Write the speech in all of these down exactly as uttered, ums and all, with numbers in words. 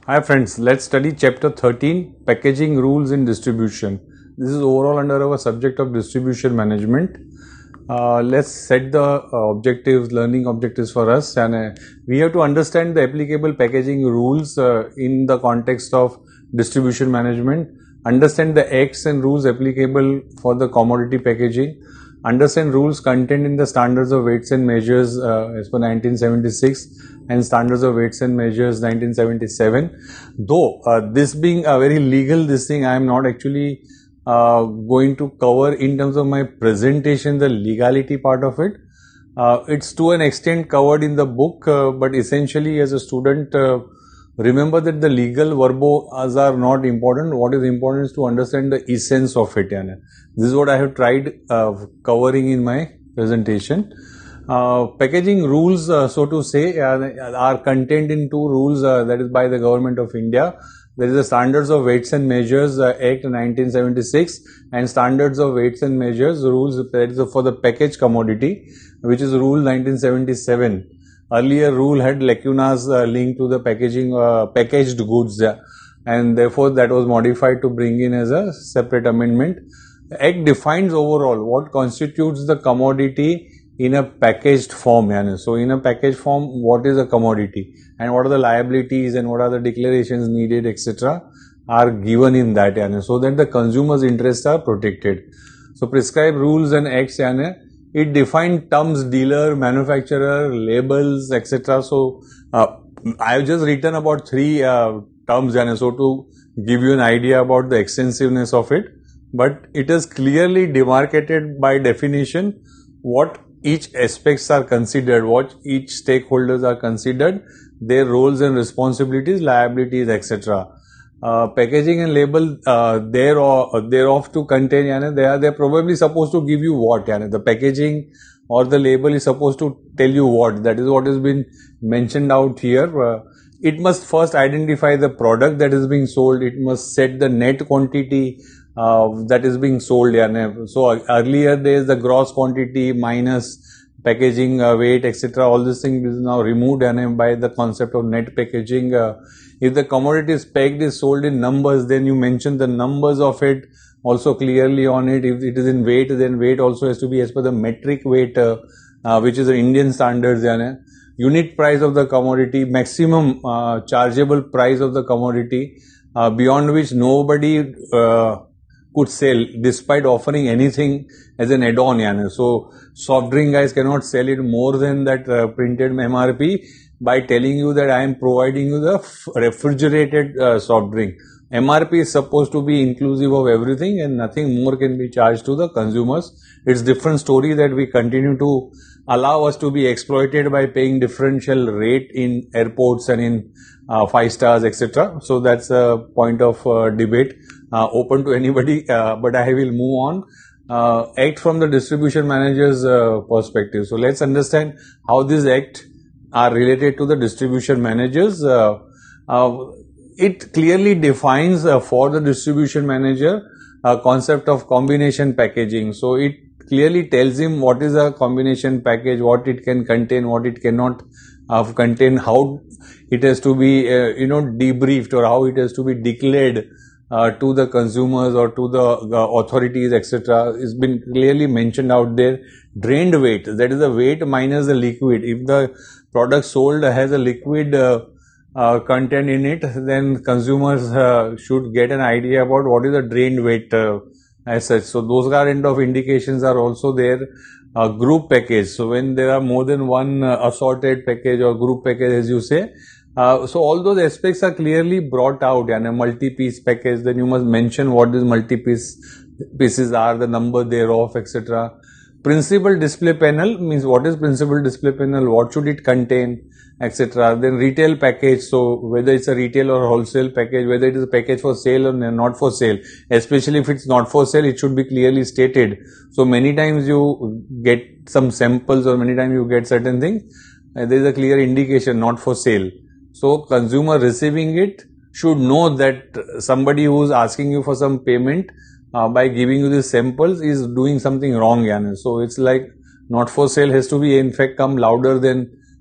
Hi friends, let's study chapter thirteen, packaging rules in distribution. This is overall under our subject of distribution management. Uh, let's set the uh, objectives, learning objectives for us, and uh, we have to understand the applicable packaging rules uh, in the context of distribution management, understand the acts and rules applicable for the commodity packaging, understand rules contained in the standards of weights and measures uh, as per nineteen seventy-six and standards of weights and measures nineteen seventy-seven. Though uh, this being a very legal this thing, I am not actually uh, going to cover in terms of my presentation the legality part of it. Uh, it's to an extent covered in the book, uh, but essentially as a student, uh, remember that the legal verbos are not important. What is important is to understand the essence of it. Yani. This is what I have tried uh, covering in my presentation. Uh, packaging rules, uh, so to say, uh, are contained in two rules, uh, that is by the Government of India. There is the Standards of Weights and Measures uh, Act nineteen seventy-six and Standards of Weights and Measures rules, that is for the packaged commodity, which is Rule nineteen seventy-seven. Earlier rule had lacunas uh, linked to the packaging, uh, packaged goods, uh, and therefore that was modified to bring in as a separate amendment. The Act defines overall what constitutes the commodity in a packaged form. Yani. So in a packaged form, what is a commodity and what are the liabilities and what are the declarations needed, et cetera are given in that, yani, so that the consumer's interests are protected. So prescribed rules and acts, yani, it defines terms, dealer, manufacturer, labels, et cetera. So uh, I have just written about three uh, terms, yani, so to give you an idea about the extensiveness of it, but it is clearly demarcated by definition what each aspects are considered, what each stakeholders are considered, their roles and responsibilities, liabilities, et cetera. Uh, packaging and label, uh, they're, uh, they're off to contain, yani, they are they're probably supposed to give you what, yani, the packaging or the label is supposed to tell you what. That is what has been mentioned out here. Uh, it must first identify the product that is being sold. It must set the net quantity uh, that is being sold. Yani. So uh, earlier there is the gross quantity minus packaging uh, weight, et cetera. All these things is now removed yani, by the concept of net packaging. Uh, if the commodity is pegged, is sold in numbers, then you mention the numbers of it also clearly on it. If it is in weight, then weight also has to be as per the metric weight, uh, uh, which is the Indian standards. Yani. Unit price of the commodity, maximum uh, chargeable price of the commodity, uh, beyond which nobody uh, could sell despite offering anything as an add-on. Yani. So soft drink guys cannot sell it more than that uh, printed M R P by telling you that I am providing you the refrigerated uh, soft drink. M R P is supposed to be inclusive of everything and nothing more can be charged to the consumers. It's different story that we continue to allow us to be exploited by paying differential rate in airports and in uh, five stars, et cetera. So that's a point of uh, debate uh, open to anybody, uh, but I will move on. Uh, act from the distribution manager's uh, perspective. So let's understand how this act are related to the distribution managers. Uh, uh, it clearly defines uh, for the distribution manager a concept of combination packaging. So it clearly tells him what is a combination package, what it can contain, what it cannot uh, contain, how it has to be, uh, you know, debriefed or how it has to be declared uh, to the consumers or to the uh, authorities, et cetera. It's been clearly mentioned out there. Drained weight, that is the weight minus the liquid. If the product sold has a liquid uh, uh, content in it, then consumers uh, should get an idea about what is the drained weight uh, as such. So those kind of indications are also there. Uh, group package. So when there are more than one uh, assorted package or group package, as you say, uh, so all those aspects are clearly brought out. And a multi-piece package, then you must mention what these multi-piece pieces are, the number thereof, et cetera. Principal display panel means what is principal display panel, what should it contain, et cetera. Then retail package, so whether it's a retail or wholesale package, whether it is a package for sale or not for sale, especially if it's not for sale, it should be clearly stated. So many times you get some samples or many times you get certain things, uh, there is a clear indication not for sale. So consumer receiving it should know that somebody who is asking you for some payment Uh, by giving you the samples is doing something wrong. Yani. So it's like not for sale has to be in fact come louder than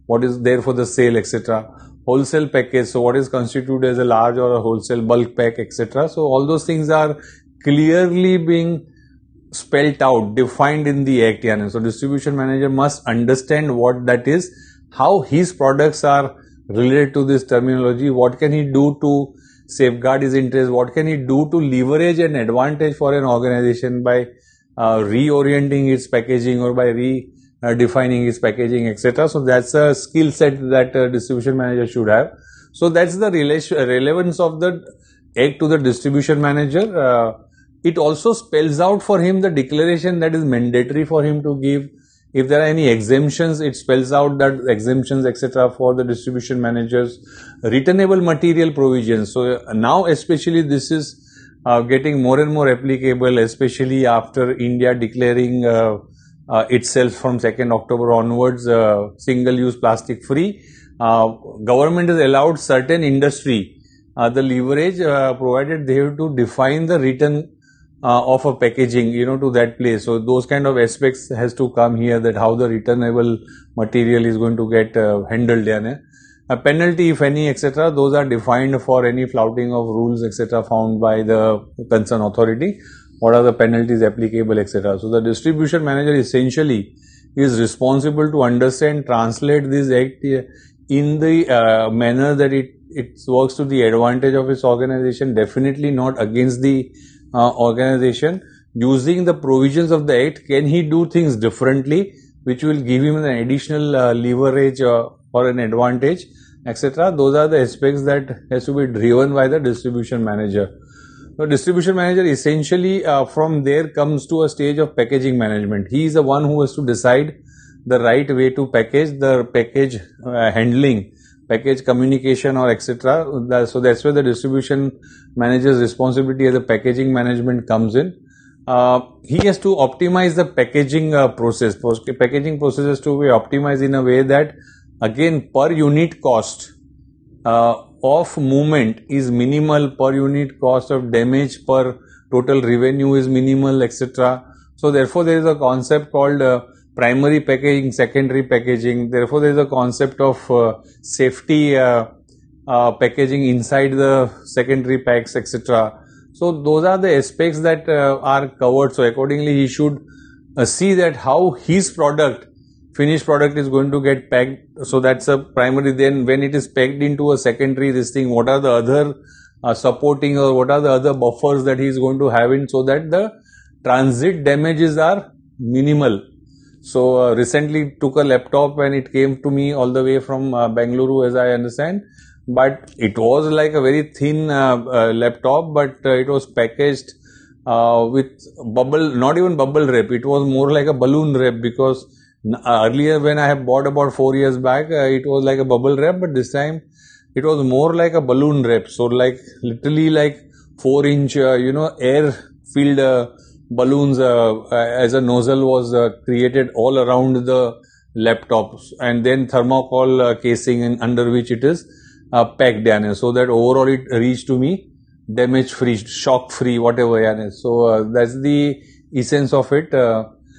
what is there for the sale, et cetera. Wholesale package, so what is constituted as a large or a wholesale bulk pack, et cetera. So all those things are clearly being spelled out, defined in the act. Yani. So distribution manager must understand what that is, how his products are related to this terminology, what can he do to safeguard his interest, what can he do to leverage an advantage for an organization by uh, reorienting its packaging or by redefining its packaging, et cetera. So that's a skill set that a distribution manager should have. So that's the relation, relevance of the act to the distribution manager. Uh, It also spells out for him the declaration that is mandatory for him to give. If there are any exemptions, it spells out that exemptions, et cetera for the distribution managers. Returnable material provisions. So now especially this is uh, getting more and more applicable, especially after India declaring uh, uh, itself from second October onwards uh, single-use plastic free. Uh, government has allowed certain industry uh, the leverage uh, provided they have to define the return Uh, of a packaging, you know, to that place. So those kind of aspects has to come here, that how the returnable material is going to get uh, handled. Yeah, a penalty, if any, et cetera. Those are defined for any flouting of rules, et cetera, found by the concerned authority. What are the penalties applicable, et cetera. So the distribution manager essentially is responsible to understand, translate this act in the uh, manner that it it works to the advantage of its organization. Definitely not against the Uh, organization. Using the provisions of the act, can he do things differently which will give him an additional uh, leverage uh, or an advantage, et cetera. Those are the aspects that has to be driven by the distribution manager. The distribution manager essentially uh, from there comes to a stage of packaging management. He is the one who has to decide the right way to package, the package uh, handling, package communication or et cetera. So that's where the distribution manager's responsibility as a packaging management comes in. Uh, he has to optimize the packaging uh, process. Packaging process has to be optimized in a way that, again, per unit cost uh, of movement is minimal, per unit cost of damage per total revenue is minimal, et cetera. So therefore, there is a concept called uh, primary packaging, secondary packaging. Therefore, there is a concept of uh, safety uh, uh, packaging inside the secondary packs, et cetera. So those are the aspects that uh, are covered. So accordingly, he should uh, see that how his product, finished product, is going to get packed. So that's a primary. Then when it is packed into a secondary, this thing, what are the other uh, supporting or what are the other buffers that he is going to have in, so that the transit damages are minimal. So uh, recently took a laptop and it came to me all the way from uh, Bengaluru, as I understand. But it was like a very thin uh, uh, laptop, but uh, it was packaged uh, with bubble, not even bubble wrap. It was more like a balloon wrap, because uh, earlier when I have bought about four years back, uh, it was like a bubble wrap, but this time it was more like a balloon wrap. So like literally like four inch, uh, you know, air filled uh, balloons uh, as a nozzle was uh, created all around the laptop, and then thermocol uh, casing in, under which it is uh, packed, yani, so that overall it reached to me damage free, shock free, whatever. Yani. So uh, that's the essence of it. Uh,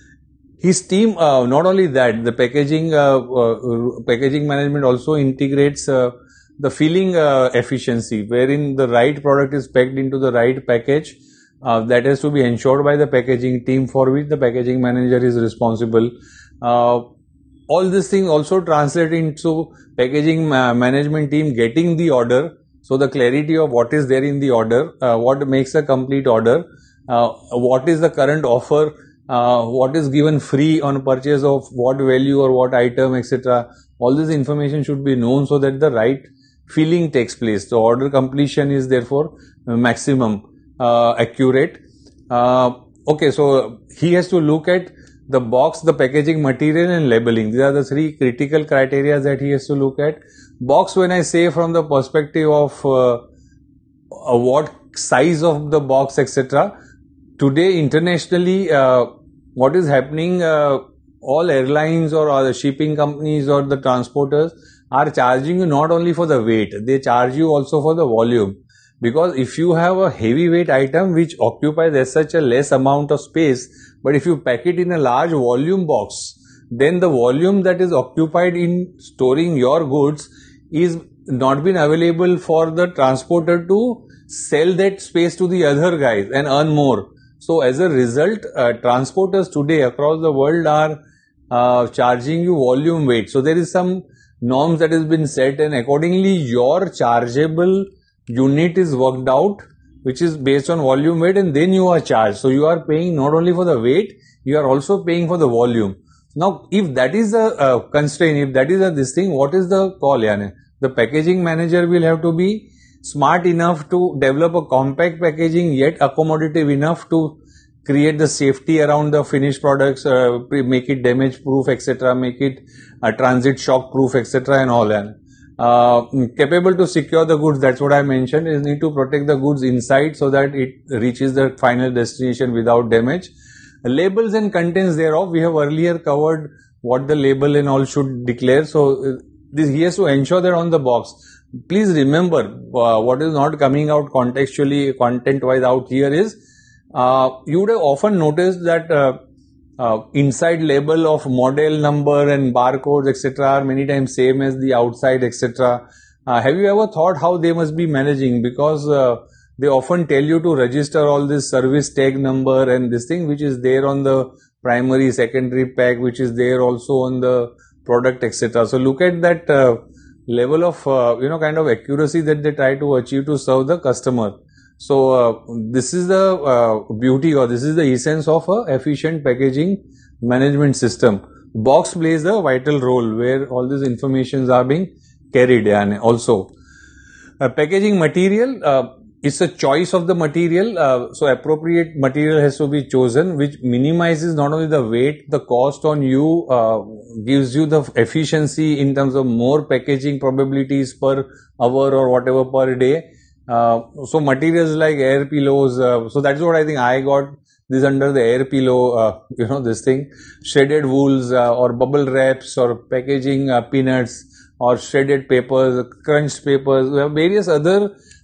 his team, uh, not only that, the packaging uh, uh, packaging management also integrates uh, the filling uh, efficiency, wherein the right product is packed into the right package. Uh, that has to be ensured by the packaging team, for which the packaging manager is responsible. Uh, all this thing also translate into packaging ma- management team getting the order. So the clarity of what is there in the order, uh, what makes a complete order, uh, what is the current offer, uh, what is given free on purchase of what value or what item, et cetera. All this information should be known so that the right filling takes place. The order completion is therefore maximum. Uh, accurate. Uh, okay, so he has to look at the box, the packaging material and labeling. These are the three critical criteria that he has to look at. Box, when I say from the perspective of uh, uh, what size of the box, et cetera. Today internationally, uh, what is happening, uh, all airlines or, or the shipping companies or the transporters are charging you not only for the weight, they charge you also for the volume. Because if you have a heavyweight item which occupies as such a less amount of space, but if you pack it in a large volume box, then the volume that is occupied in storing your goods is not been available for the transporter to sell that space to the other guys and earn more. So as a result, uh, transporters today across the world are uh, charging you volume weight. So there is some norms that has been set, and accordingly your chargeable unit is worked out, which is based on volume weight, and then you are charged. So you are paying not only for the weight, you are also paying for the volume. Now, if that is a, a constraint, if that is a this thing, what is the call, yani? The packaging manager will have to be smart enough to develop a compact packaging yet accommodative enough to create the safety around the finished products, uh, make it damage proof, et cetera, make it uh, transit shock proof, et cetera, and all that. Uh, capable to secure the goods, that's what I mentioned, is need to protect the goods inside so that it reaches the final destination without damage. Labels and contents thereof, we have earlier covered what the label and all should declare. So uh, this he has to ensure that on the box. Please remember, uh, what is not coming out contextually, content-wise out here is, uh, you would have often noticed that uh, uh, inside label of model number and barcodes, et cetera, are many times same as the outside, et cetera. Uh, have you ever thought how they must be managing? Because uh, they often tell you to register all this service tag number and this thing, which is there on the primary, secondary pack, which is there also on the product, et cetera. So look at that uh, level of uh, you know kind of accuracy that they try to achieve to serve the customer. So uh, this is the uh, beauty, or this is the essence of a efficient packaging management system. Box plays a vital role where all these informations are being carried, and also uh, packaging material. Uh, It's a choice of the material, uh, so appropriate material has to be chosen, which minimizes not only the weight, the cost on you, uh, gives you the efficiency in terms of more packaging probabilities per hour or whatever per day. Uh, so materials like air pillows, uh, so that's what I think I got this under the air pillow, uh, you know, this thing, shredded wools uh, or bubble wraps or packaging uh, peanuts or shredded papers, crunched papers, we have various other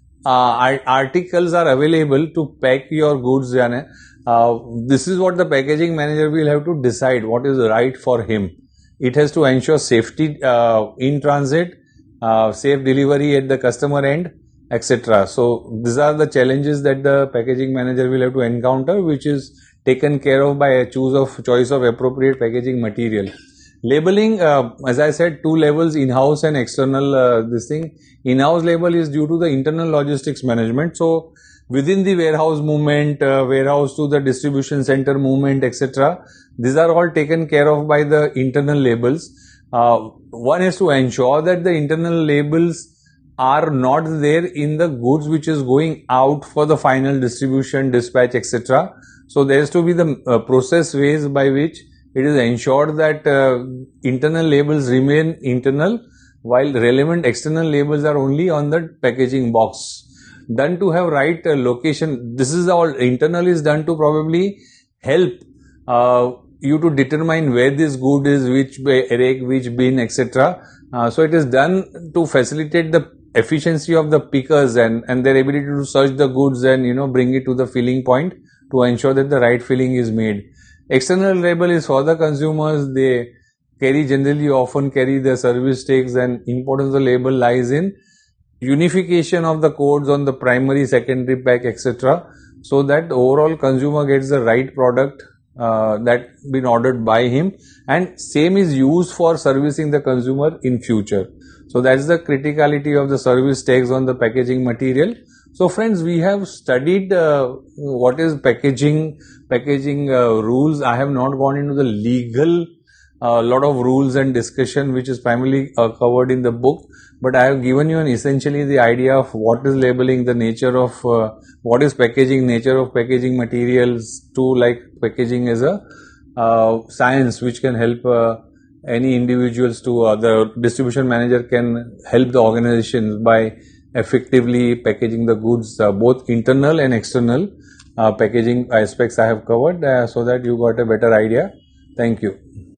Uh, articles are available to pack your goods. Uh, this is what the packaging manager will have to decide what is right for him. It has to ensure safety uh, in transit, uh, safe delivery at the customer end, et cetera. So these are the challenges that the packaging manager will have to encounter, which is taken care of by a choose of choice of appropriate packaging material. Labeling, uh, as I said, two levels, in-house and external, uh, this thing. In-house label is due to the internal logistics management. So within the warehouse movement, uh, warehouse to the distribution center movement, et cetera, these are all taken care of by the internal labels. Uh, one is to ensure that the internal labels are not there in the goods which is going out for the final distribution, dispatch, et cetera. So there has to be the uh, process ways by which it is ensured that uh, internal labels remain internal, while relevant external labels are only on the packaging box. Done to have right uh, location. This is all internal is done to probably help uh, you to determine where this good is, which rack, which bin, et cetera. Uh, so it is done to facilitate the efficiency of the pickers and and their ability to search the goods and you know bring it to the filling point to ensure that the right filling is made. External label is for the consumers. They carry generally often carry the service tags, and importance of the label lies in unification of the codes on the primary, secondary pack, et cetera. So that the overall consumer gets the right product uh, that been ordered by him, and same is used for servicing the consumer in future. So that's the criticality of the service tags on the packaging material. So friends, we have studied uh, what is packaging, packaging uh, rules. I have not gone into the legal uh, lot of rules and discussion, which is primarily uh, covered in the book. But I have given you an essentially the idea of what is labeling, the nature of uh, what is packaging, nature of packaging materials, to like packaging as a uh, science which can help uh, any individuals to uh, the distribution manager can help the organizations by effectively packaging the goods, uh, both internal and external uh, packaging aspects I have covered, uh, so that you got a better idea. Thank you.